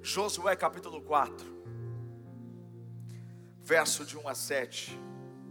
Josué capítulo 4, verso de 1 a 7.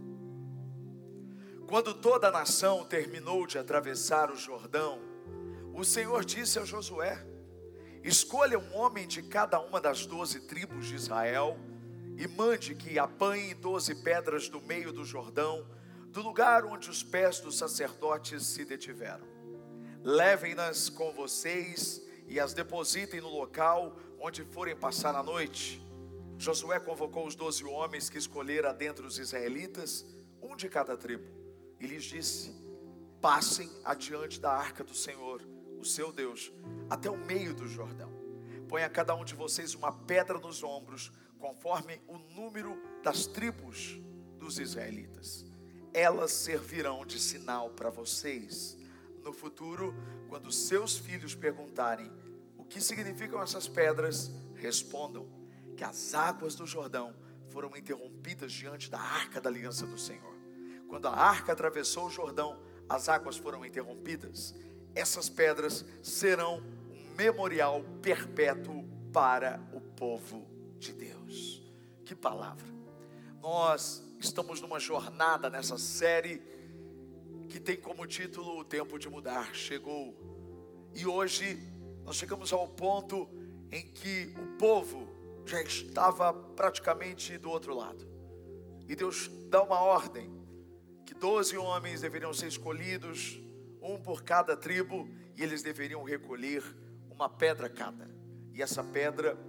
Quando toda a nação terminou de atravessar o Jordão, o Senhor disse a Josué: escolha um homem de cada uma das 12 tribos de Israel e mande que apanhem 12 pedras do meio do Jordão, do lugar onde os pés dos sacerdotes se detiveram. Levem-nas com vocês e as depositem no local onde forem passar a noite. Josué convocou os 12 homens que escolhera dentre os israelitas, um de cada tribo, e lhes disse: passem adiante da arca do Senhor, o seu Deus, até o meio do Jordão. Ponha cada um de vocês uma pedra nos ombros, conforme o número das tribos dos israelitas. Elas servirão de sinal para vocês. No futuro, quando seus filhos perguntarem o que significam essas pedras, respondam que as águas do Jordão foram interrompidas diante da arca da aliança do Senhor. Quando a arca atravessou o Jordão, as águas foram interrompidas. Essas pedras serão um memorial perpétuo para o povo de Deus. Que palavra! Nós estamos numa jornada nessa série que tem como título: o tempo de mudar chegou. E hoje nós chegamos ao ponto em que o povo já estava praticamente do outro lado. E Deus dá uma ordem que 12 homens deveriam ser escolhidos, um por cada tribo, e eles deveriam recolher uma pedra cada. E essa pedra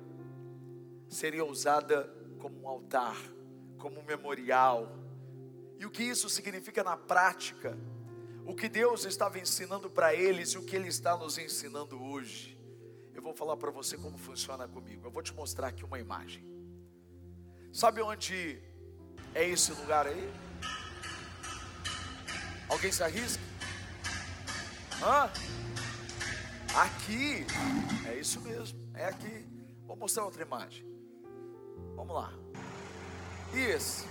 seria usada como um altar, como um memorial. E o que isso significa na prática? O que Deus estava ensinando para eles e o que Ele está nos ensinando hoje. Eu vou falar para você como funciona comigo. Eu vou te mostrar aqui uma imagem. Sabe onde é esse lugar aí? Alguém se arrisca? Aqui. É isso mesmo, é aqui. Vou mostrar outra imagem. Vamos lá. E esse?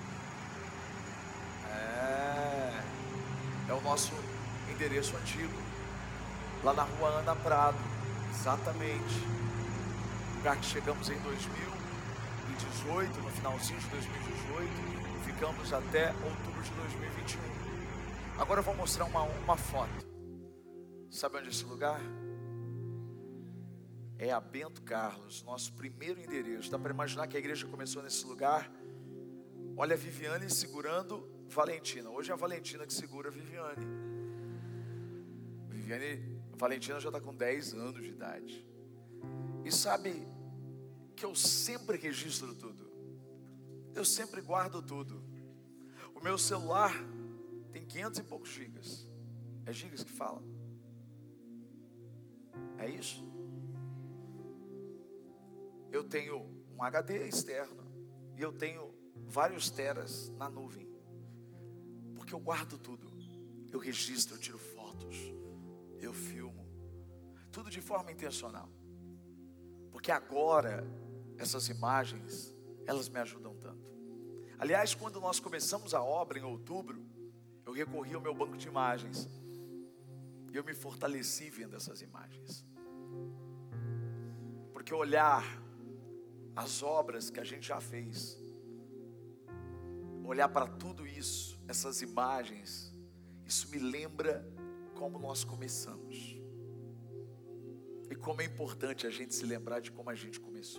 É o nosso endereço antigo, lá na rua Ana Prado. Exatamente. Lugar que chegamos em 2018, no finalzinho de 2018, ficamos até outubro de 2021. Agora eu vou mostrar uma foto. Sabe onde é esse lugar? É a Bento Carlos, nosso primeiro endereço. Dá para imaginar que a igreja começou nesse lugar? Olha a Viviane segurando Valentina. Hoje é a Valentina que segura a Viviane. Valentina já está com 10 anos de idade. E sabe que eu sempre registro tudo. Eu sempre guardo tudo. O meu celular tem 500 e poucos gigas. É gigas que fala? É isso? Eu tenho um HD externo e eu tenho vários teras na nuvem, porque eu guardo tudo. Eu registro, eu tiro fotos, eu filmo, tudo de forma intencional, porque agora essas imagens, elas me ajudam tanto. Aliás, quando nós começamos a obra em outubro, eu recorri ao meu banco de imagens e eu me fortaleci vendo essas imagens, porque olhar as obras que a gente já fez, olhar para tudo isso, essas imagens, isso me lembra como nós começamos. E como é importante a gente se lembrar de como a gente começou.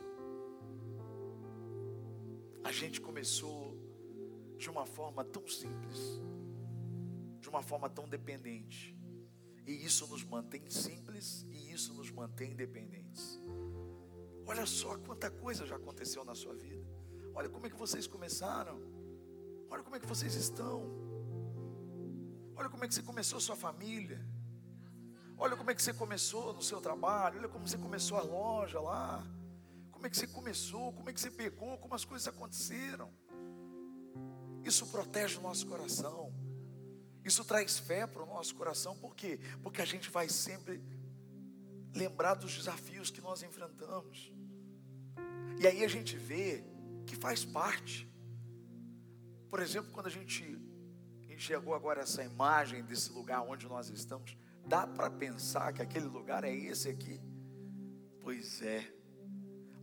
A gente começou de uma forma tão simples, de uma forma tão dependente. E isso nos mantém simples e isso nos mantém independentes. Olha só quanta coisa já aconteceu na sua vida. Olha como é que vocês começaram. Olha como é que vocês estão. Olha como é que você começou a sua família. Olha como é que você começou no seu trabalho. Olha como você começou a loja lá. Como é que você começou, como é que você pegou, como as coisas aconteceram. Isso protege o nosso coração. Isso traz fé para o nosso coração. Por quê? Porque a gente vai sempre lembrar dos desafios que nós enfrentamos. E aí a gente vê que faz parte. Por exemplo, quando a gente enxergou agora essa imagem desse lugar onde nós estamos, dá para pensar que aquele lugar é esse aqui? Pois é.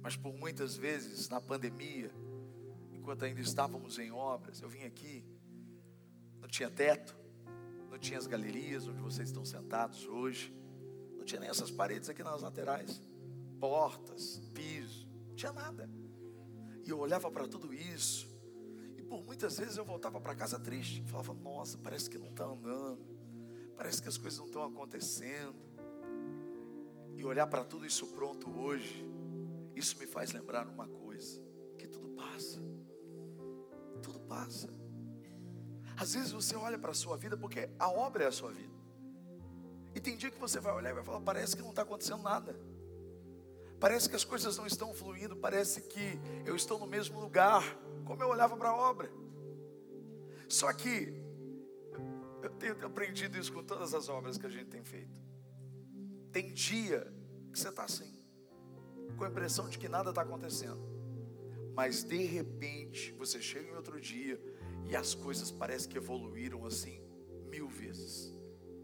Mas por muitas vezes, na pandemia, enquanto ainda estávamos em obras, eu vim aqui, não tinha teto, não tinha as galerias onde vocês estão sentados hoje, não tinha nem essas paredes aqui nas laterais, portas, piso, não tinha nada. E eu olhava para tudo isso, e por muitas vezes eu voltava para casa triste, falava, nossa, parece que não está andando, parece que as coisas não estão acontecendo. E olhar para tudo isso pronto hoje, isso me faz lembrar uma coisa, que tudo passa. Tudo passa. Às vezes você olha para a sua vida, porque a obra é a sua vida. E tem dia que você vai olhar e vai falar, parece que não está acontecendo nada. Parece que as coisas não estão fluindo, parece que eu estou no mesmo lugar, como eu olhava para a obra. Só que, eu tenho aprendido isso com todas as obras que a gente tem feito. Tem dia que você está assim, com a impressão de que nada está acontecendo. Mas de repente, você chega em outro dia e as coisas parecem que evoluíram assim 1000 vezes.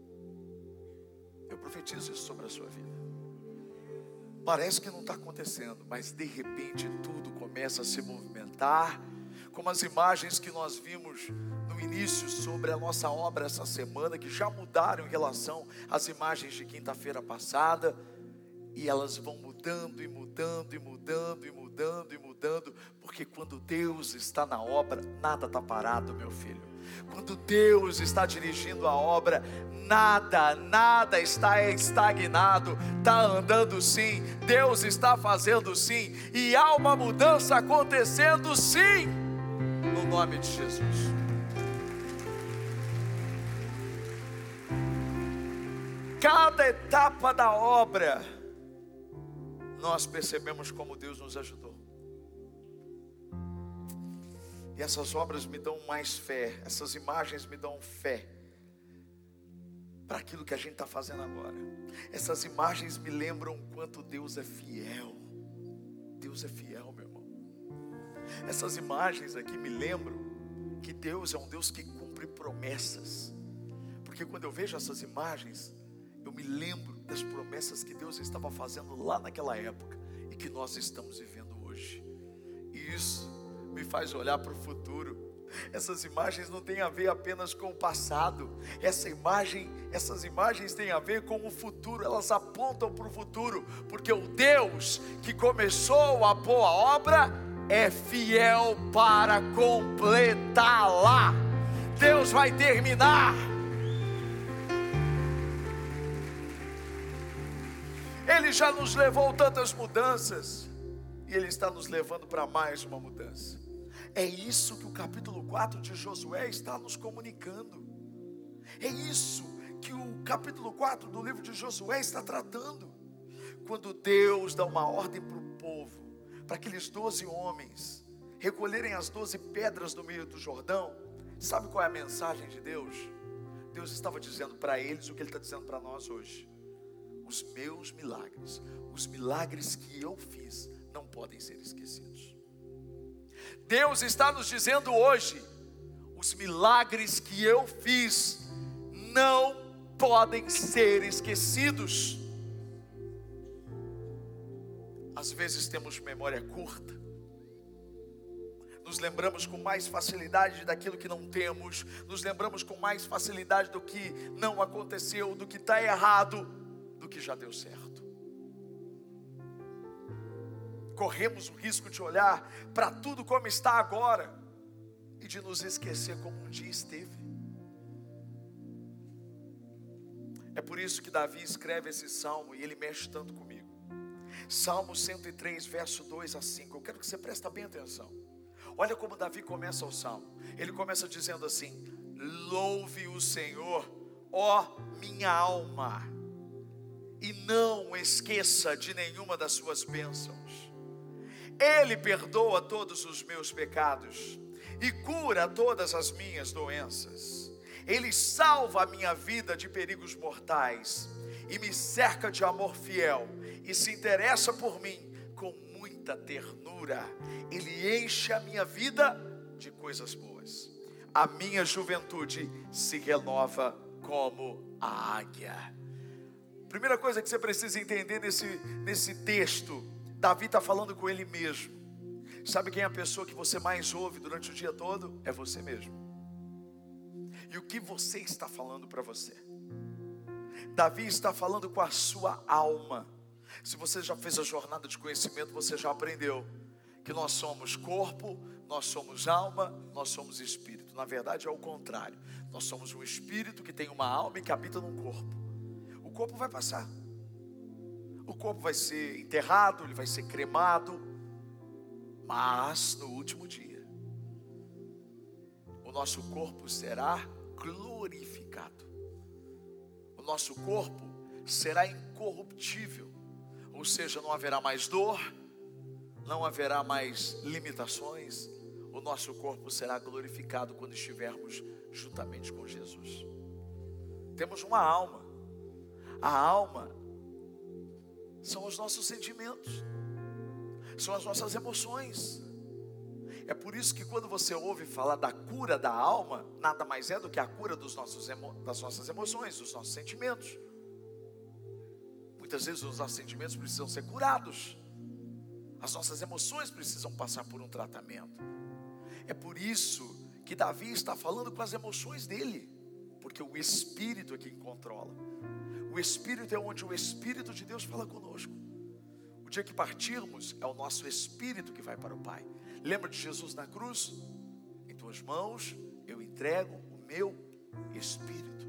Eu profetizo isso sobre a sua vida. Parece que não está acontecendo, mas de repente tudo começa a se movimentar, como as imagens que nós vimos no início sobre a nossa obra essa semana, que já mudaram em relação às imagens de quinta-feira passada, e elas vão mudando e mudando e mudando e mudando e mudando, porque quando Deus está na obra, nada está parado, meu filho. Quando Deus está dirigindo a obra, nada está estagnado, está andando sim, Deus está fazendo sim, e há uma mudança acontecendo sim, no nome de Jesus. Cada etapa da obra, nós percebemos como Deus nos ajudou. E essas obras me dão mais fé, essas imagens me dão fé para aquilo que a gente está fazendo agora. Essas imagens me lembram o quanto Deus é fiel. Deus é fiel, meu irmão. Essas imagens aqui me lembram que Deus é um Deus que cumpre promessas. Porque quando eu vejo essas imagens, eu me lembro das promessas que Deus estava fazendo lá naquela época e que nós estamos vivendo hoje. E isso me faz olhar para o futuro. Essas imagens não têm a ver apenas com o passado. Essas imagens têm a ver com o futuro. Elas apontam para o futuro, porque o Deus que começou a boa obra é fiel para completá-la. Deus vai terminar. Ele já nos levou tantas mudanças, e Ele está nos levando para mais uma mudança. É isso que o capítulo 4 de Josué está nos comunicando. É isso que o capítulo 4 do livro de Josué está tratando. Quando Deus dá uma ordem para o povo, para aqueles 12 homens recolherem as 12 pedras do meio do Jordão, sabe qual é a mensagem de Deus? Deus estava dizendo para eles o que Ele está dizendo para nós hoje. Os meus milagres, os milagres que eu fiz, não podem ser esquecidos. Deus está nos dizendo hoje, os milagres que eu fiz não podem ser esquecidos. Às vezes temos memória curta, nos lembramos com mais facilidade daquilo que não temos, nos lembramos com mais facilidade do que não aconteceu, do que está errado, do que já deu certo. Corremos o risco de olhar para tudo como está agora e de nos esquecer como um dia esteve. É por isso que Davi escreve esse salmo e ele mexe tanto comigo. Salmo 103, verso 2 a 5. Eu quero que você preste bem atenção. Olha como Davi começa o salmo. Ele começa dizendo assim: louve o Senhor, ó minha alma, e não esqueça de nenhuma das suas bênçãos. Ele perdoa todos os meus pecados e cura todas as minhas doenças. Ele salva a minha vida de perigos mortais e me cerca de amor fiel e se interessa por mim com muita ternura. Ele enche a minha vida de coisas boas. A minha juventude se renova como a águia. Primeira coisa que você precisa entender nesse texto Davi está falando com ele mesmo. Sabe quem é a pessoa que você mais ouve durante o dia todo? É você mesmo. E o que você está falando para você? Davi está falando com a sua alma. Se você já fez a jornada de conhecimento, você já aprendeu que nós somos corpo, nós somos alma, nós somos espírito. Na verdade é o contrário. Nós somos um espírito que tem uma alma e que habita num corpo. O corpo vai passar. O corpo vai ser enterrado, ele vai ser cremado. Mas no último dia, o nosso corpo será glorificado. O nosso corpo será incorruptível. Ou seja, não haverá mais dor, não haverá mais limitações. O nosso corpo será glorificado quando estivermos juntamente com Jesus. Temos uma alma. A alma são os nossos sentimentos, são as nossas emoções. É por isso que quando você ouve falar da cura da alma, nada mais é do que a cura das nossas emoções, dos nossos sentimentos. Muitas vezes os nossos sentimentos precisam ser curados. As nossas emoções precisam passar por um tratamento. É por isso que Davi está falando com as emoções dele, porque o Espírito é quem controla. O Espírito é onde o Espírito de Deus fala conosco. O dia que partirmos, é o nosso Espírito que vai para o Pai. Lembra de Jesus na cruz? Em tuas mãos eu entrego o meu Espírito.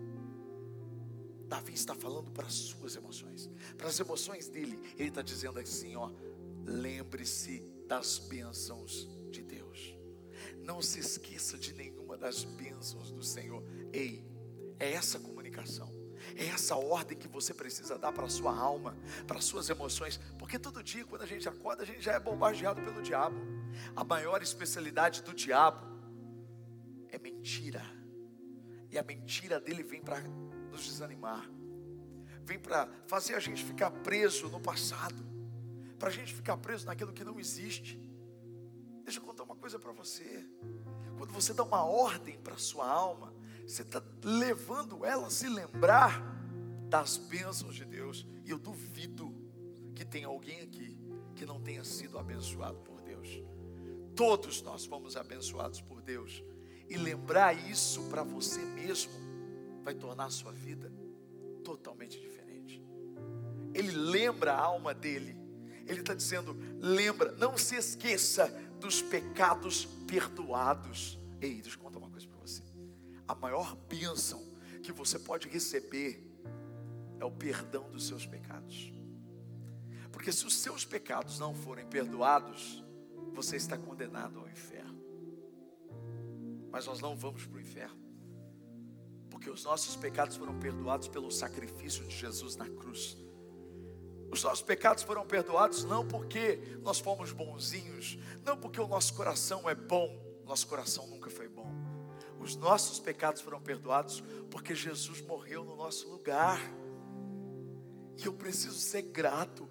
Davi está falando para as suas emoções, para as emoções dele. Ele está dizendo assim, ó: lembre-se das bênçãos de Deus. Não se esqueça de nenhuma das bênçãos do Senhor. Ei, é essa comunicação, é essa ordem que você precisa dar para a sua alma, para as suas emoções. Porque todo dia quando a gente acorda, a gente já é bombardeado pelo diabo. A maior especialidade do diabo é mentira. E a mentira dele vem para nos desanimar, vem para fazer a gente ficar preso no passado, para a gente ficar preso naquilo que não existe. Deixa eu contar uma coisa para você. Quando você dá uma ordem para a sua alma, você está levando ela a se lembrar das bênçãos de Deus. E eu duvido que tenha alguém aqui que não tenha sido abençoado por Deus. Todos nós fomos abençoados por Deus. E lembrar isso para você mesmo vai tornar a sua vida totalmente diferente. Ele lembra a alma dele. Ele está dizendo: lembra, não se esqueça dos pecados perdoados. Ei, deixa eu contar uma coisa para você. A maior bênção que você pode receber é o perdão dos seus pecados. Porque se os seus pecados não forem perdoados, você está condenado ao inferno. Mas nós não vamos para o inferno, porque os nossos pecados foram perdoados pelo sacrifício de Jesus na cruz. Os nossos pecados foram perdoados não porque nós fomos bonzinhos, não porque o nosso coração é bom. Nosso coração nunca foi bom. Os nossos pecados foram perdoados porque Jesus morreu no nosso lugar. E eu preciso ser grato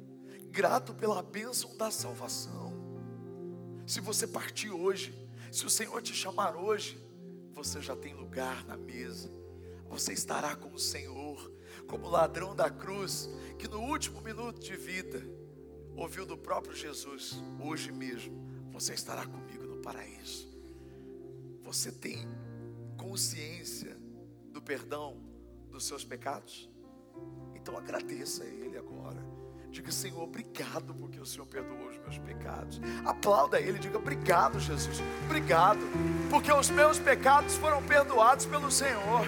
pela bênção da salvação. Se você partir hoje, se o Senhor te chamar hoje, você já tem lugar na mesa. Você estará com o Senhor, como o ladrão da cruz, que no último minuto de vida ouviu do próprio Jesus: hoje mesmo você estará comigo no paraíso. Você tem consciência do perdão dos seus pecados? Então agradeça a Ele agora. Diga: Senhor, obrigado porque o Senhor perdoou os meus pecados. Aplauda Ele, diga: obrigado, Jesus, obrigado porque os meus pecados foram perdoados pelo Senhor.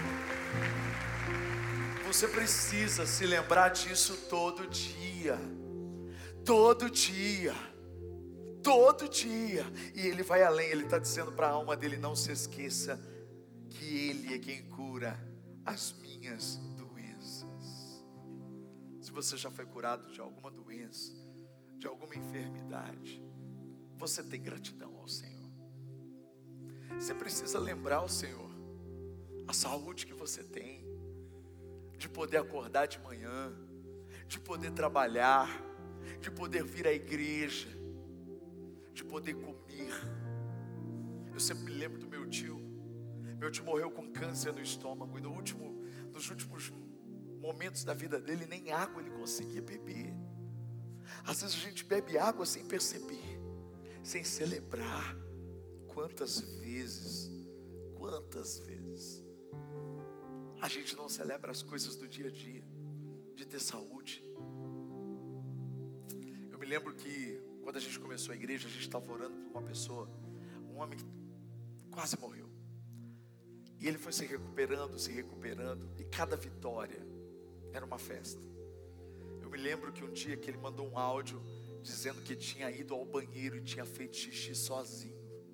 Você precisa se lembrar disso todo dia. Todo dia. Todo dia. E Ele vai além. Ele está dizendo para a alma dele: não se esqueça que Ele é quem cura as minhas doenças. Se você já foi curado de alguma doença, de alguma enfermidade, você tem gratidão ao Senhor. Você precisa lembrar ao Senhor a saúde que você tem, de poder acordar de manhã, de poder trabalhar, de poder vir à igreja, de poder comer. Eu sempre me lembro do meu tio. Meu tio morreu com câncer no estômago e nos últimos momentos da vida dele, nem água ele conseguia beber. Às vezes a gente bebe água sem perceber, sem celebrar. Quantas vezes a gente não celebra as coisas do dia a dia, de ter saúde. Eu me lembro que quando a gente começou a igreja, a gente estava orando por uma pessoa, um homem que quase morreu. E ele foi se recuperando, e cada vitória era uma festa. Eu me lembro que um dia que ele mandou um áudio dizendo que tinha ido ao banheiro e tinha feito xixi sozinho.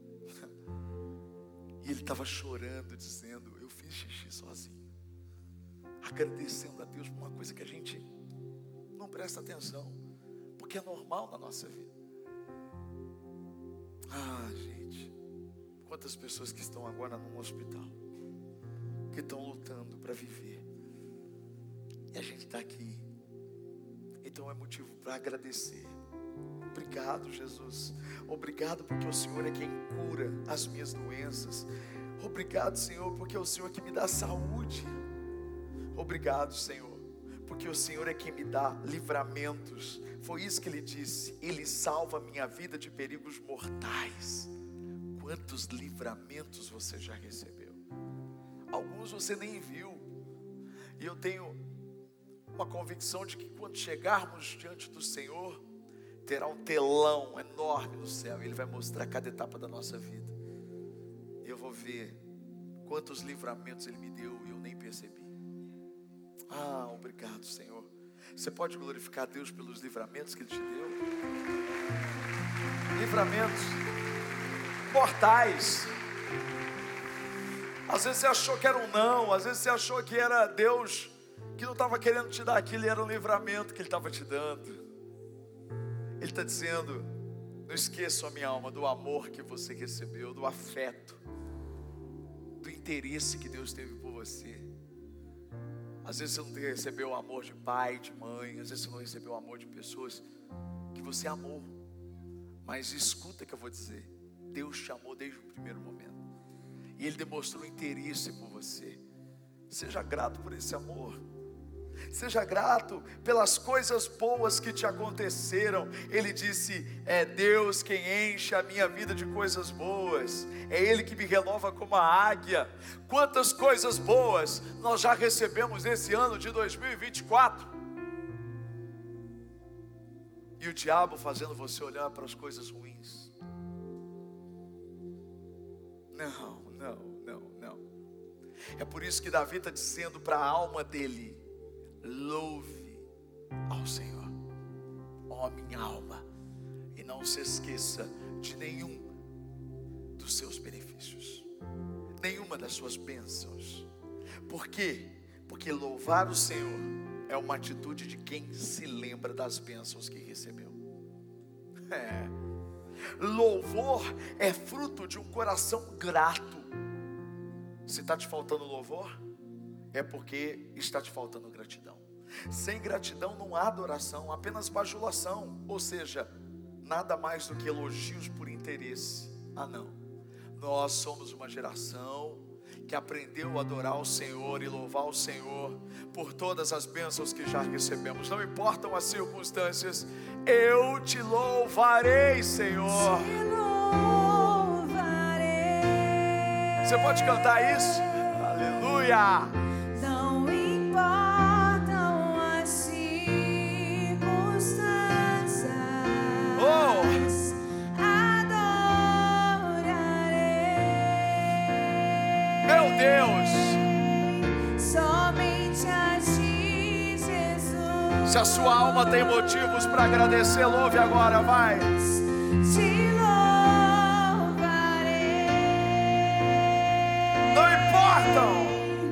E ele estava chorando, dizendo: eu fiz xixi sozinho. Agradecendo a Deus por uma coisa que a gente não presta atenção, porque é normal na nossa vida. Gente, quantas pessoas que estão agora num hospital, que estão lutando para viver, e a gente está aqui. Então é motivo para agradecer. Obrigado, Jesus. Obrigado porque o Senhor é quem cura as minhas doenças. Obrigado, Senhor, porque é o Senhor que me dá saúde. Obrigado, Senhor, porque o Senhor é quem me dá livramentos. Foi isso que Ele disse: Ele salva a minha vida de perigos mortais. Quantos livramentos você já recebeu? Alguns você nem viu. E eu tenho uma convicção de que quando chegarmos diante do Senhor, terá um telão enorme no céu, e Ele vai mostrar cada etapa da nossa vida. E eu vou ver quantos livramentos Ele me deu e eu nem percebi. Obrigado, Senhor. Você pode glorificar a Deus pelos livramentos que Ele te deu? Livramentos mortais. Às vezes você achou que era um não, às vezes você achou que era Deus que não estava querendo te dar aquilo, e era um livramento que Ele estava te dando. Ele está dizendo: não esqueça, a minha alma, do amor que você recebeu, do afeto, do interesse que Deus teve por você. Às vezes você não recebeu o amor de pai, de mãe, às vezes você não recebeu o amor de pessoas que você amou. Mas escuta o que eu vou dizer: Deus te amou desde o primeiro momento, e Ele demonstrou interesse por você. Seja grato por esse amor. Seja grato pelas coisas boas que te aconteceram. Ele disse: é Deus quem enche a minha vida de coisas boas. É Ele que me renova como a águia. Quantas coisas boas nós já recebemos nesse ano de 2024. E o diabo fazendo você olhar para as coisas ruins. Não. É por isso que Davi está dizendo para a alma dele: louve ao Senhor, ó minha alma, e não se esqueça de nenhum dos seus benefícios, nenhuma das suas bênçãos. Por quê? Porque louvar o Senhor é uma atitude de quem se lembra das bênçãos que recebeu. Louvor é fruto de um coração grato. Se está te faltando louvor, é porque está te faltando gratidão. Sem gratidão não há adoração, apenas bajulação, ou seja, nada mais do que elogios por interesse. Não, nós somos uma geração que aprendeu a adorar o Senhor e louvar o Senhor por todas as bênçãos que já recebemos. Não importam as circunstâncias, eu te louvarei, Senhor. Te louvarei. Você pode cantar isso? Aleluia! Não importam as circunstâncias, adorarei. Meu Deus! Somente a ti, Jesus. Se a sua alma tem motivos para agradecer, louve agora, vai! Te louvarei. Não importam!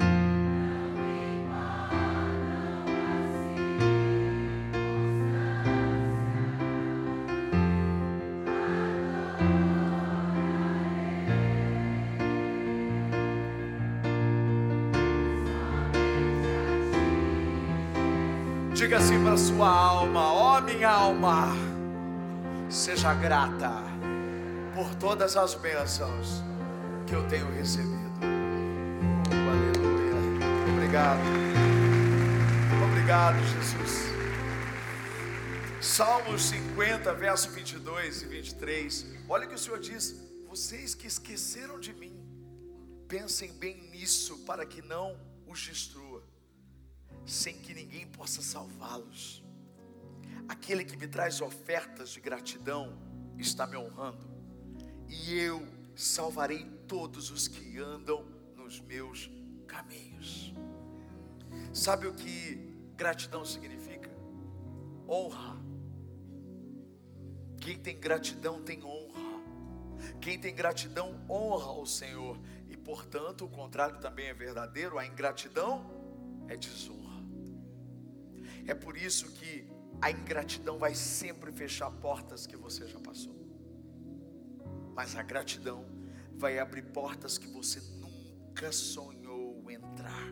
Diga assim para a sua alma: ó minha alma, seja grata por todas as bênçãos que eu tenho recebido. Aleluia. Obrigado. Obrigado, Jesus. Salmos 50, verso 22 e 23. Olha o que o Senhor diz: vocês que esqueceram de mim, pensem bem nisso, para que não os destrua, sem que ninguém possa salvá-los. Aquele que me traz ofertas de gratidão está me honrando, e eu salvarei todos os que andam nos meus caminhos. Sabe o que gratidão significa? Honra. Quem tem gratidão tem honra. Quem tem gratidão honra o Senhor. E portanto o contrário também é verdadeiro. A ingratidão é desonra. É por isso que a ingratidão vai sempre fechar portas que você já passou, mas a gratidão vai abrir portas que você nunca sonhou entrar.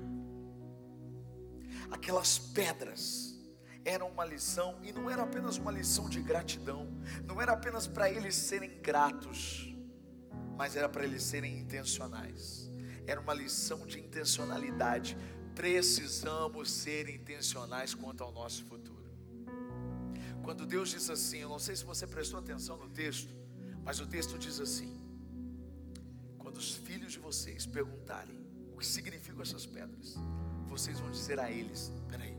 Aquelas pedras eram uma lição, e não era apenas uma lição de gratidão, não era apenas para eles serem gratos, mas era para eles serem intencionais. Era uma lição de intencionalidade. Precisamos ser intencionais quanto ao nosso futuro. Quando Deus diz assim, eu não sei se você prestou atenção no texto, mas o texto diz assim: quando os filhos de vocês perguntarem o que significam essas pedras, vocês vão dizer a eles: peraí,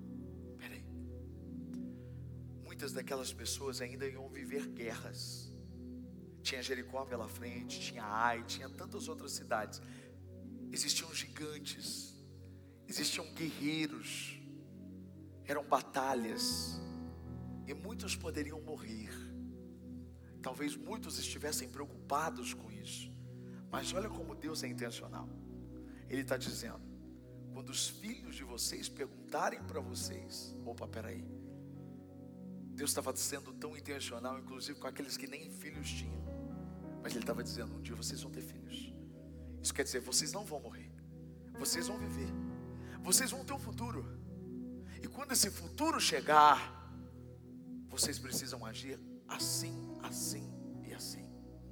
muitas daquelas pessoas ainda iam viver guerras. Tinha Jericó pela frente, tinha Ai, tinha tantas outras cidades. Existiam gigantes, existiam guerreiros, eram batalhas, e muitos poderiam morrer. Talvez muitos estivessem preocupados com isso, mas olha como Deus é intencional. Ele está dizendo: quando os filhos de vocês perguntarem para vocês, opa, peraí. Deus estava sendo tão intencional, inclusive com aqueles que nem filhos tinham, mas Ele estava dizendo: um dia vocês vão ter filhos. Isso quer dizer, vocês não vão morrer, vocês vão viver, vocês vão ter um futuro. E quando esse futuro chegar, vocês precisam agir assim, assim e assim.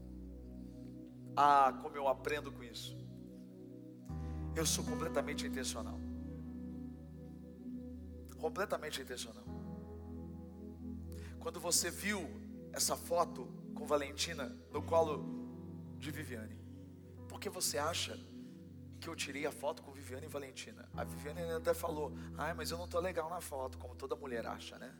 Ah, como eu aprendo com isso. Eu sou completamente intencional. Completamente intencional. Quando você viu essa foto com Valentina no colo de Viviane, por que você acha que eu tirei a foto com Viviane e Valentina? A Viviane até falou: ai, mas eu não estou legal na foto, como toda mulher acha, né?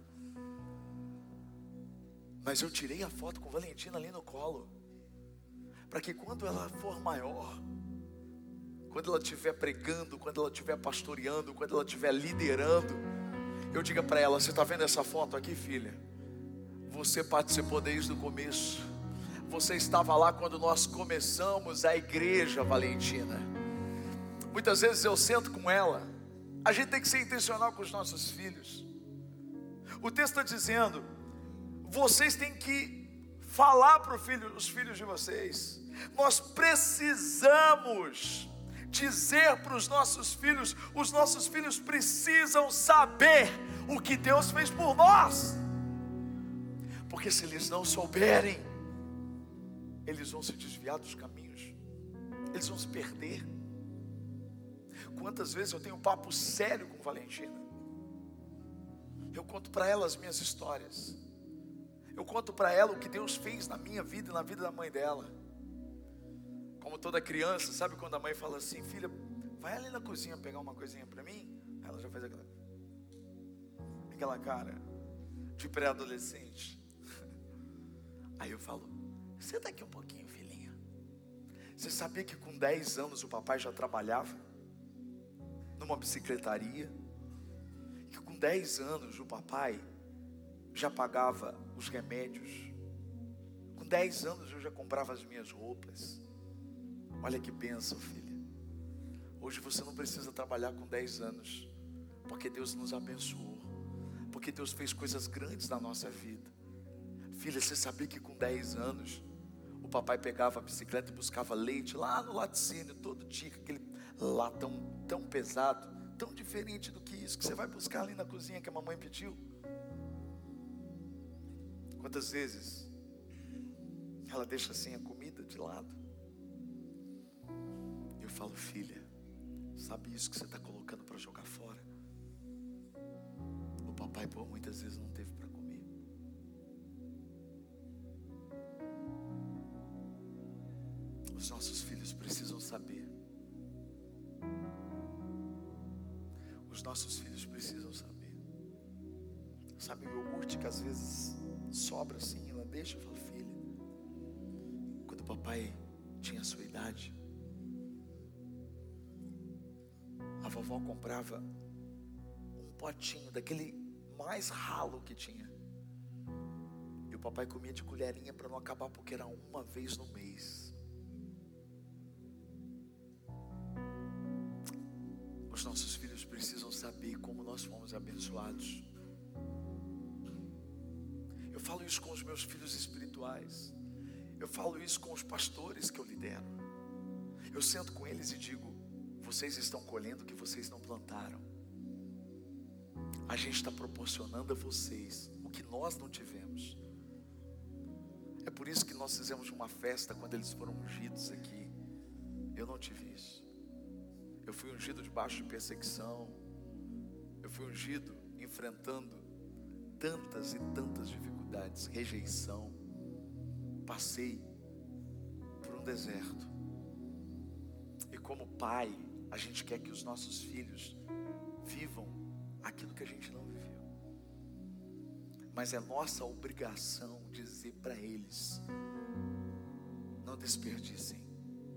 Mas eu tirei a foto com Valentina ali no colo, para que quando ela for maior, quando ela estiver pregando, quando ela estiver pastoreando, quando ela estiver liderando, eu diga para ela: você está vendo essa foto aqui, filha? Você participou desde o começo. Você estava lá quando nós começamos a igreja, Valentina. Muitas vezes eu sento com ela. A gente tem que ser intencional com os nossos filhos. O texto está dizendo: vocês têm que falar para os filhos de vocês. Nós precisamos dizer para os nossos filhos precisam saber o que Deus fez por nós. Porque se eles não souberem, eles vão se desviar dos caminhos, eles vão se perder. Quantas vezes eu tenho um papo sério com Valentina, eu conto para ela as minhas histórias, eu conto para ela o que Deus fez na minha vida e na vida da mãe dela. Como toda criança, sabe quando a mãe fala assim: filha, vai ali na cozinha pegar uma coisinha para mim? Ela já faz aquela cara de pré-adolescente. Aí eu falo: senta aqui um pouquinho, filhinha. Você sabia que com 10 anos o papai já trabalhava numa bicicletaria? Que com 10 anos o papai já pagava os remédios? Com 10 anos eu já comprava as minhas roupas. Olha que bênção, filha. Hoje você não precisa trabalhar com 10 anos, porque Deus nos abençoou, porque Deus fez coisas grandes na nossa vida. Filha, você sabia que com 10 anos o papai pegava a bicicleta e buscava leite lá no laticínio todo dia, aquele latão tão pesado, tão diferente do que isso que você vai buscar ali na cozinha que a mamãe pediu? Quantas vezes ela deixa assim a comida de lado? Eu falo: filha, sabe isso que você está colocando para jogar fora? O papai por muitas vezes não teve para comer. Os nossos filhos precisam saber. Os nossos filhos precisam saber. Sabe o iogurte que às vezes sobra assim, ela deixa, eu falo, filha, quando o papai tinha a sua idade, a vovó comprava um potinho daquele mais ralo que tinha. E o papai comia de colherinha para não acabar, porque era uma vez no mês. Os nossos filhos precisam saber como nós fomos abençoados. Eu falo isso com os meus filhos espirituais. Eu falo isso com os pastores que eu lidero. Eu sento com eles e digo: vocês estão colhendo o que vocês não plantaram. A gente está proporcionando a vocês o que nós não tivemos. É por isso que nós fizemos uma festa quando eles foram ungidos aqui. Eu não tive isso. Eu fui ungido debaixo de perseguição. Eu fui ungido enfrentando tantas e tantas dificuldades, rejeição. Passei por um deserto. E como pai, a gente quer que os nossos filhos vivam aquilo que a gente não viveu. Mas é nossa obrigação dizer para eles: não desperdicem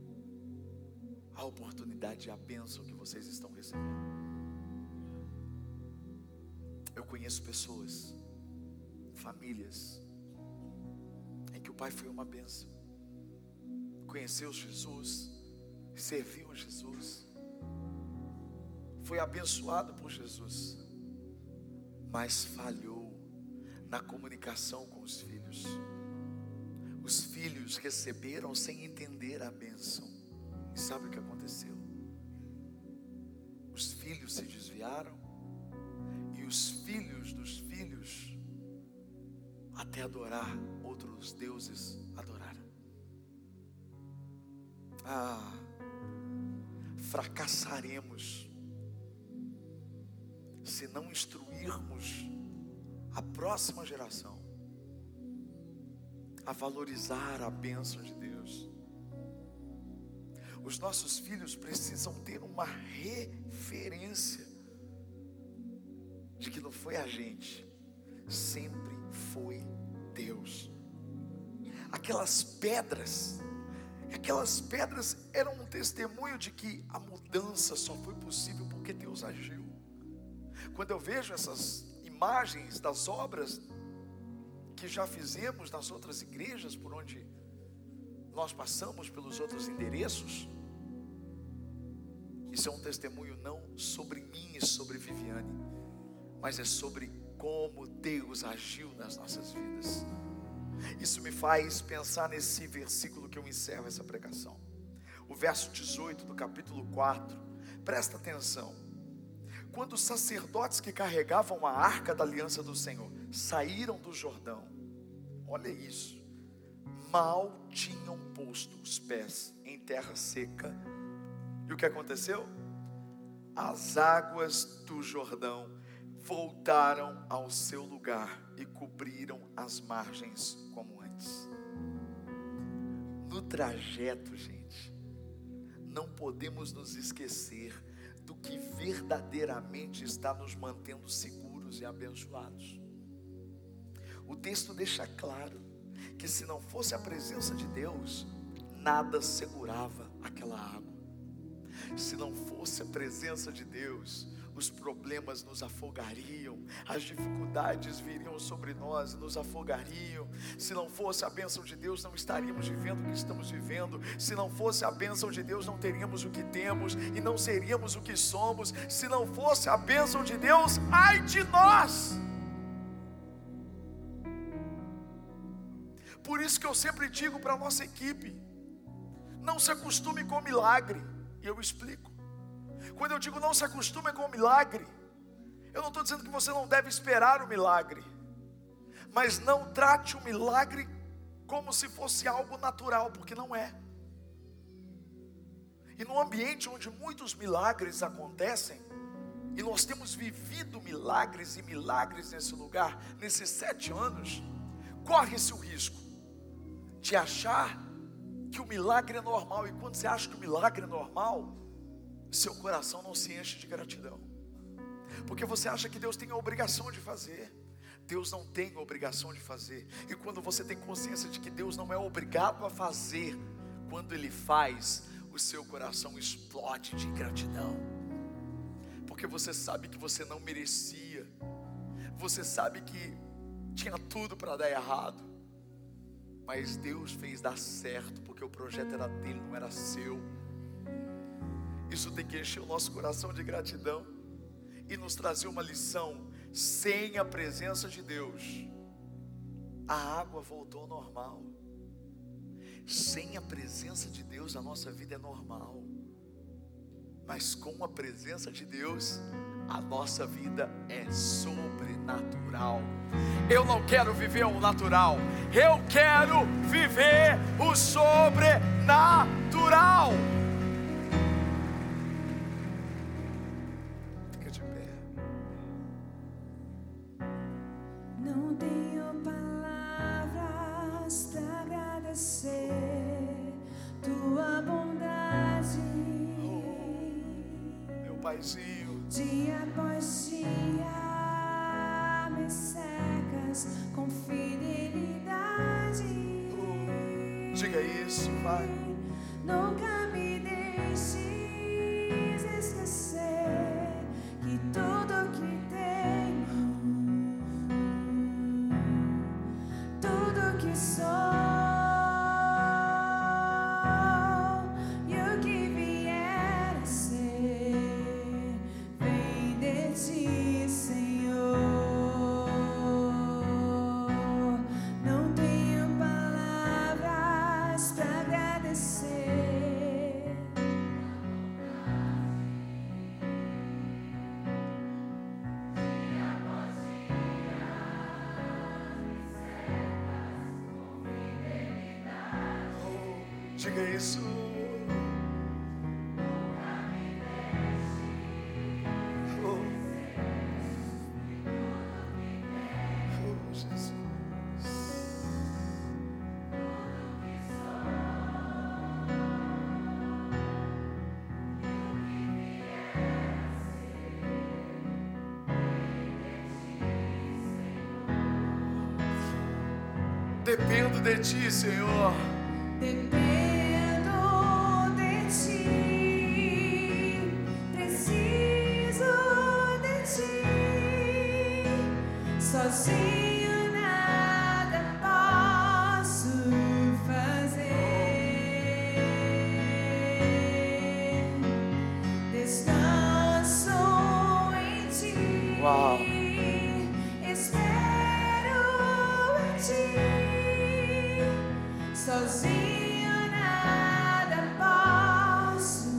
a oportunidade e a bênção que vocês estão recebendo. Eu conheço pessoas, famílias, em que o pai foi uma bênção. Conheceu Jesus, serviu a Jesus, foi abençoado por Jesus, mas falhou na comunicação com os filhos. Os filhos receberam sem entender a bênção. E sabe o que aconteceu? Os filhos se desviaram, e os filhos dos filhos, até adorar outros deuses, adoraram. Fracassaremos se não instruirmos a próxima geração a valorizar a bênção de Deus. Os nossos filhos precisam ter uma referência de que não foi a gente, sempre foi Deus. Aquelas pedras eram um testemunho de que a mudança só foi possível porque Deus agiu. Quando eu vejo essas imagens das obras que já fizemos nas outras igrejas por onde nós passamos, pelos outros endereços, isso é um testemunho não sobre mim e sobre Viviane, mas é sobre como Deus agiu nas nossas vidas. Isso me faz pensar nesse versículo que eu encerro essa pregação, o verso 18 do capítulo 4. Presta atenção. Quando os sacerdotes que carregavam a arca da aliança do Senhor saíram do Jordão, olha isso, mal tinham posto os pés em terra seca. E o que aconteceu? As águas do Jordão voltaram ao seu lugar e cobriram as margens como antes. No trajeto, gente, não podemos nos esquecer do que verdadeiramente está nos mantendo seguros e abençoados. O texto deixa claro que se não fosse a presença de Deus, nada segurava aquela água. Se não fosse a presença de Deus, os problemas nos afogariam, as dificuldades viriam sobre nós e nos afogariam. Se não fosse a bênção de Deus, não estaríamos vivendo o que estamos vivendo. Se não fosse a bênção de Deus, não teríamos o que temos e não seríamos o que somos. Se não fosse a bênção de Deus, ai de nós! Por isso que eu sempre digo para a nossa equipe: não se acostume com o milagre. E eu explico. Quando eu digo não se acostume com o milagre, eu não estou dizendo que você não deve esperar o milagre, mas não trate o milagre como se fosse algo natural, porque não é. E no ambiente onde muitos milagres acontecem, e nós temos vivido milagres e milagres nesse lugar, nesses 7 anos, corre-se o risco de achar que o milagre é normal. E quando você acha que o milagre é normal, seu coração não se enche de gratidão, porque você acha que Deus tem a obrigação de fazer. Deus não tem a obrigação de fazer. E quando você tem consciência de que Deus não é obrigado a fazer, quando Ele faz, o seu coração explode de gratidão, porque você sabe que você não merecia, você sabe que tinha tudo para dar errado, mas Deus fez dar certo, porque o projeto era dele, não era seu. Isso tem que encher o nosso coração de gratidão e nos trazer uma lição. Sem a presença de Deus, a água voltou ao normal. Sem a presença de Deus, a nossa vida é normal. Mas com a presença de Deus, a nossa vida é sobrenatural. Eu não quero viver o natural, eu quero viver o sobrenatural. Fica de pé. Não tenho palavras para agradecer tua bondade. Meu paizinho, Dia após dia me cercas com fidelidade. diga isso, vai. Nunca me deixes esquecer que tudo que tenho, tudo que sou e o que vier a ser, vem de ti, Senhor. Não tenho palavras para agradecer. Diga isso. Oh, Jesus. Dependo de ti, Senhor. Dependo de ti, preciso de ti, sozinho nada posso fazer. Descanso em ti, Uau. espero em ti, sozinho nada posso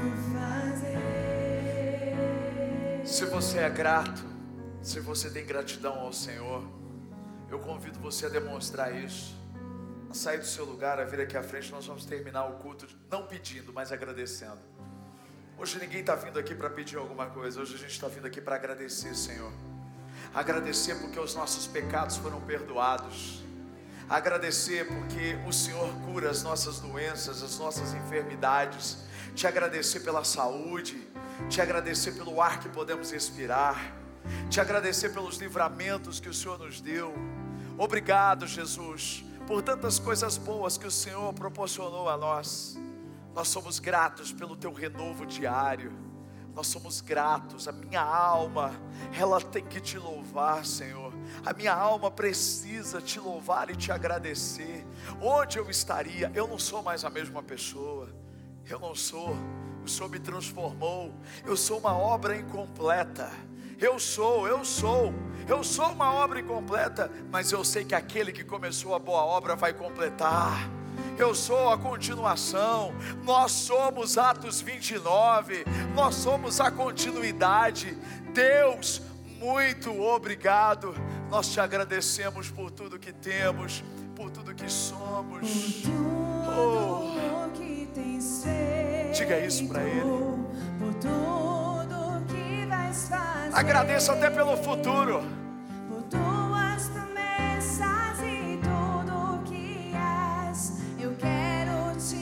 fazer. Se você é grato, se você tem gratidão ao Senhor, eu convido você a demonstrar isso, a sair do seu lugar, a vir aqui à frente. Nós vamos terminar o culto não pedindo, mas agradecendo. Hoje ninguém está vindo aqui para pedir alguma coisa, hoje a gente está vindo aqui para agradecer, Senhor. Agradecer porque os nossos pecados foram perdoados. Agradecer porque o Senhor cura as nossas doenças, as nossas enfermidades. Te agradecer pela saúde, te agradecer pelo ar que podemos respirar, te agradecer pelos livramentos que o Senhor nos deu. Obrigado, Jesus, por tantas coisas boas que o Senhor proporcionou a nós. Nós somos gratos pelo teu renovo diário. Nós somos gratos. A minha alma, ela tem que te louvar, Senhor. A minha alma precisa te louvar e te agradecer. Onde eu estaria? Eu não sou mais a mesma pessoa. Eu não sou. O Senhor me transformou. Eu sou uma obra incompleta. Eu sou uma obra incompleta, mas eu sei que aquele que começou a boa obra vai completar. Eu sou a continuação. Nós somos Atos 29. Nós somos a continuidade. Deus, muito obrigado. Nós te agradecemos por tudo que temos, por tudo que somos. Por tudo que tens feito, diga isso para Ele. por tudo que vais fazer. Agradeça até pelo futuro. Por tuas promessas e tudo que és, eu quero te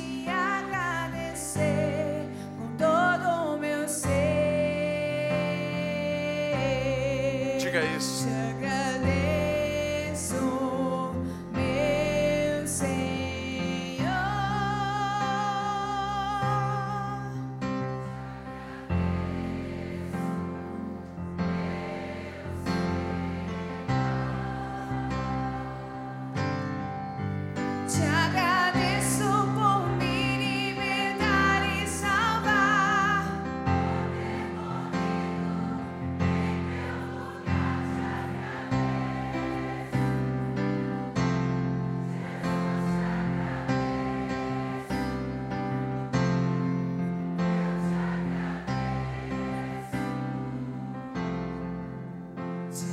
Diga isso. Te agradeço, meu Senhor. Te agradeço por me libertar e salvar. Te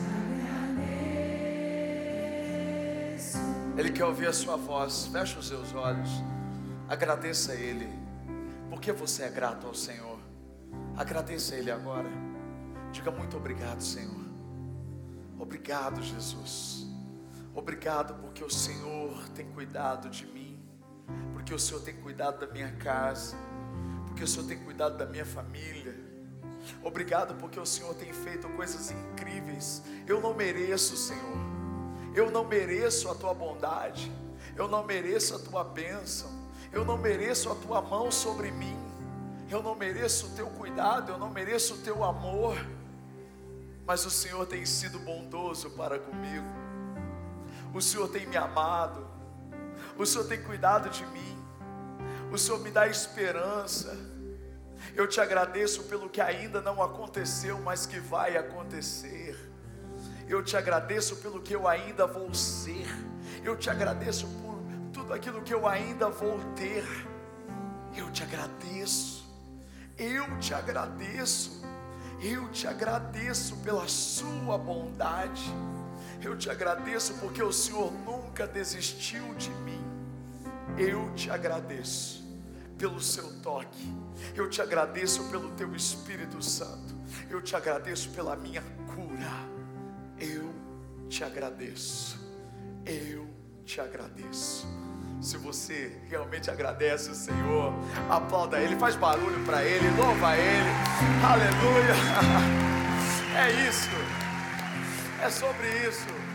agradeço. Ele quer ouvir a sua voz. Feche os seus olhos. Agradeça a Ele. Porque você é grato ao Senhor. Agradeça a Ele agora. Diga muito obrigado, Senhor. Obrigado, Jesus. Obrigado porque o Senhor tem cuidado de mim. Porque o Senhor tem cuidado da minha casa. Porque o Senhor tem cuidado da minha família. Obrigado porque o Senhor tem feito coisas incríveis. Eu não mereço, Senhor. Eu não mereço a tua bondade. Eu não mereço a tua bênção. Eu não mereço a tua mão sobre mim. Eu não mereço o teu cuidado. Eu não mereço o teu amor. Mas o Senhor tem sido bondoso para comigo. O Senhor tem me amado. O Senhor tem cuidado de mim. O Senhor me dá esperança. Eu te agradeço pelo que ainda não aconteceu, mas que vai acontecer. Eu te agradeço pelo que eu ainda vou ser. Eu te agradeço por tudo aquilo que eu ainda vou ter. Eu te agradeço. Eu te agradeço. Eu te agradeço pela sua bondade. Eu te agradeço porque o Senhor nunca desistiu de mim. Eu te agradeço pelo seu toque. Eu te agradeço pelo teu Espírito Santo. Eu te agradeço pela minha cura. Eu te agradeço. Eu te agradeço. Se você realmente agradece o Senhor, aplauda Ele, faz barulho para Ele, louva Ele. Aleluia. É isso. É sobre isso.